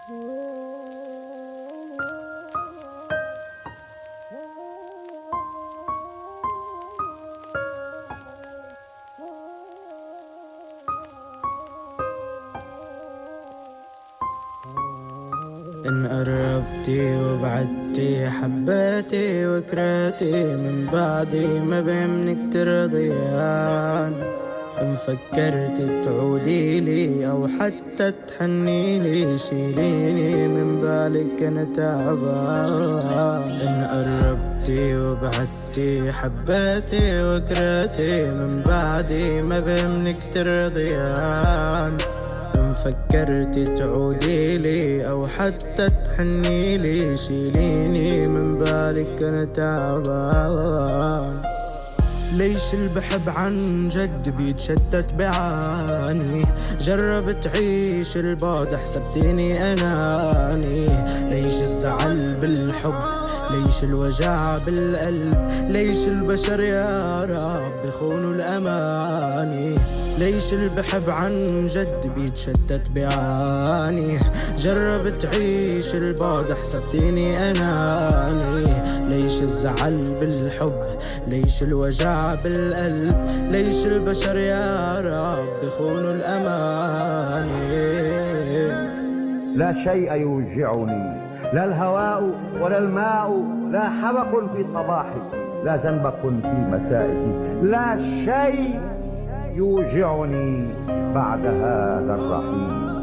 إن قربتي وبعدتي حبيتي وكرهتي من بعدي ما بهمنك ترضيان. إن فكرتي تعودي لي أو حتى تحني لي شيليني من بالك أنا تعبان. إن قربتي وبعدتي حبيتي وكرهتي من بعدي ما بهمنك ترضيان. إن فكرتي تعودي لي أو حتى تحني لي شيليني من بالك أنا تعبان. ليش البحب عن جد بيتشتت بعاني؟ جرب تعيش البعد حسبتيني أناني. ليش الزعل بالحب؟ ليش الوجع بالقلب؟ ليش البشر يا رب بخونوا الأماني؟ ليش البحب عن جد بيتشتت بعاني؟ جرب تعيش البعد حسبتيني أناني. ليش الزعل بالحب؟ ليش الوجع بالقلب؟ ليش البشر يا رب بخونوا الأماني؟ لا شيء يوجعني، لا الهواء ولا الماء، لا حبق في صباحي، لا زنبق في مسائي، لا شيء يوجعني بعد هذا الرحيل.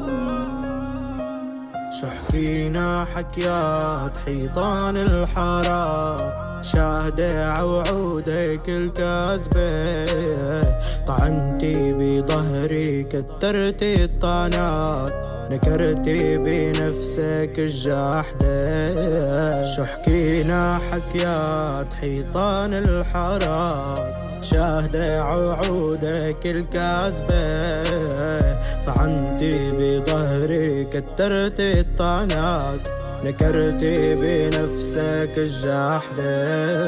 شو حكينا حكيات حيطان الحارات، شاهدة عوعودك الكاذبة. طعنتي بظهري كترتي الطعنات، نكرتي بنفسك الجاحدة. شو حكينا حكيات حيطان الحارات، شاهدة عوعودك الكاذبة. طعنتي بظهري كترتي الطعنات، نكرتي بنفسك الجاحدة.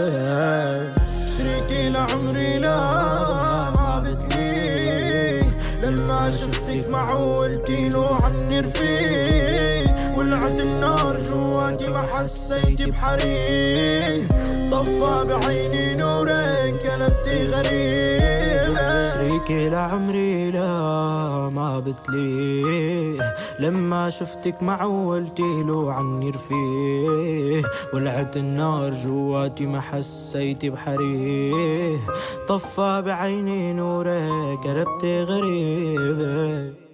شريكي لعمري لا ما بتلي، لما شفتك معولتي له عني رفيق. ولعت النار جواتي ما حسيت بحريق، طفى بعيني نورك قلبتي غريب. شريكي لعمري لا ما بتليه، لما شفتك معولتي له عني رفيه. ولعت النار جواتي ما حسيت بحريق، طفى بعيني نورك قلبتي غريب.